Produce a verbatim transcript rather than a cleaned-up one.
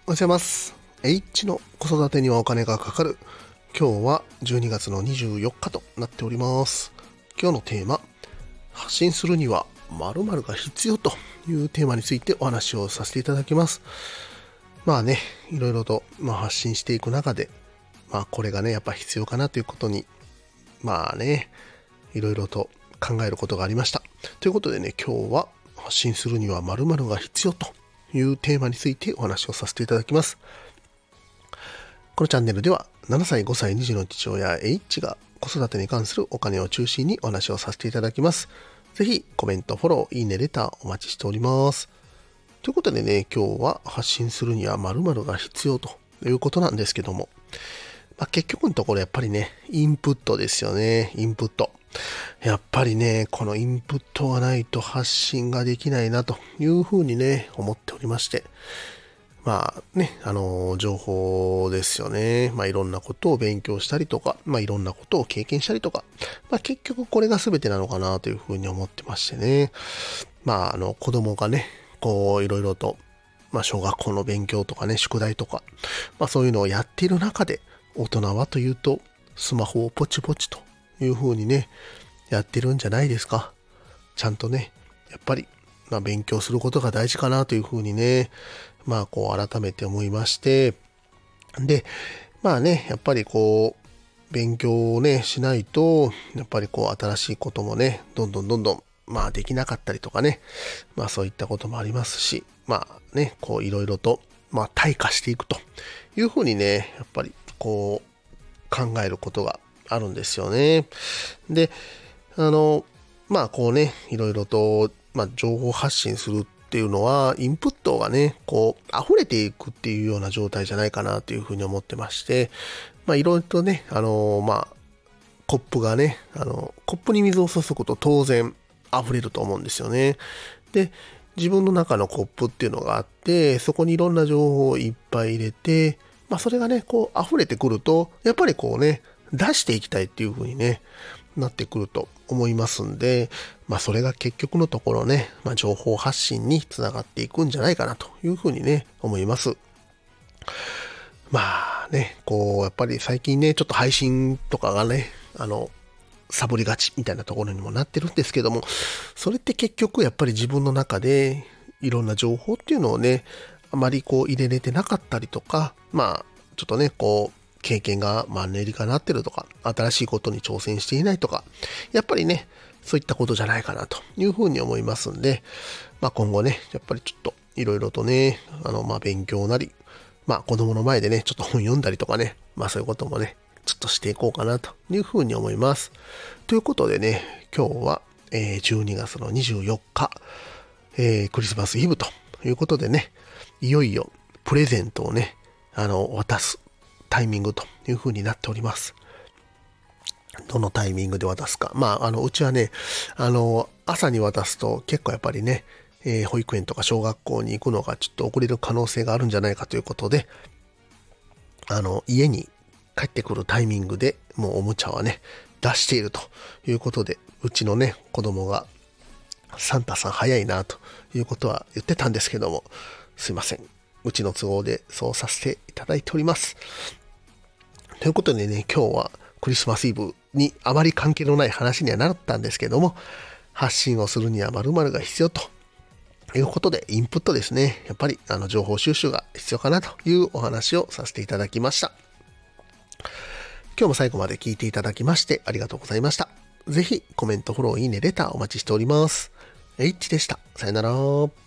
おはようございます。H の子育てにはお金がかかる。今日はじゅうにがつのにじゅうよっかとなっております。今日のテーマ、発信するには〇〇が必要というテーマについてお話をさせていただきます。まあね、いろいろと、まあ、発信していく中で、まあこれがね、やっぱ必要かなということに、まあね、いろいろと考えることがありました。ということでね、今日は発信するには〇〇が必要というテーマについてお話をさせていただきます。このチャンネルではななさい、ごさい、に児の父親 H が子育てに関するお金を中心にお話をさせていただきます。ぜひコメント、フォロー、いいね、レターお待ちしております。ということでね、今日は発信するには〇〇が必要ということなんですけども、まあ、結局のところやっぱりね、インプットですよね。インプット。やっぱりね、このインプットがないと発信ができないなというふうにね、思っておりまして。まあね、あの、情報ですよね。まあいろんなことを勉強したりとか、まあいろんなことを経験したりとか、まあ結局これが全てなのかなというふうに思ってましてね。まああの、子供がね、こういろいろと、まあ小学校の勉強とかね、宿題とか、まあそういうのをやっている中で、大人はというと、スマホをポチポチという風にね、やってるんじゃないですか。ちゃんとね、やっぱり、まあ、勉強することが大事かなという風にね、まあこう改めて思いまして、で、まあね、やっぱりこう、勉強をね、しないと、やっぱりこう新しいこともね、どんどんどんどん、まあできなかったりとかね、まあそういったこともありますし、まあね、こういろいろと、まあ退化していくというふうにね、やっぱりこう考えることがあるんですよね。で、あの、まあこうね、いろいろと、まあ、情報発信するっていうのは、インプットがね、こう溢れていくっていうような状態じゃないかなというふうに思ってまして、まあいろいろとね、あの、まあ、コップがね、あの、コップに水を注ぐと当然溢れると思うんですよね。で、自分の中のコップっていうのがあって、そこにいろんな情報をいっぱい入れて、まあそれがね、こう溢れてくると、やっぱりこうね、出していきたいっていう風にね、なってくると思いますんで、まあそれが結局のところね、まあ情報発信につながっていくんじゃないかなという風にね、思います。まあね、こう、やっぱり最近ね、ちょっと配信とかがね、あの、サボりがちみたいなところにもなってるんですけども、それって結局やっぱり自分の中でいろんな情報っていうのをね、あまりこう入れれてなかったりとか、まあ、ちょっとね、こう、経験がマンネリ化になってるとか、新しいことに挑戦していないとか、やっぱりね、そういったことじゃないかなというふうに思いますんで、まあ今後ね、やっぱりちょっといろいろとね、あの、まあ勉強なり、まあ子供の前でね、ちょっと本読んだりとかね、まあそういうこともね、ちょっとしていこうかなというふうに思います。ということでね、今日は、えー、じゅうにがつのにじゅうよっか、えー、クリスマスイブということでね、いよいよプレゼントをね、あの、渡すタイミングというふうになっております。どのタイミングで渡すか。まあ、あの、うちはね、あの、朝に渡すと結構やっぱりね、えー、保育園とか小学校に行くのがちょっと遅れる可能性があるんじゃないかということで、あの、家に帰ってくるタイミングでもうおもちゃはね、出しているということで、うちのね、子供がサンタさん早いなということは言ってたんですけども、すいません。うちの都合でそうさせていただいております。ということでね、今日はクリスマスイブにあまり関係のない話にはなったんですけども、発信をするには〇〇が必要ということで、インプットですね。やっぱりあの情報収集が必要かなというお話をさせていただきました。今日も最後まで聞いていただきましてありがとうございました。ぜひコメント、フォロー、いいね、レターお待ちしております。H でした。さよなら。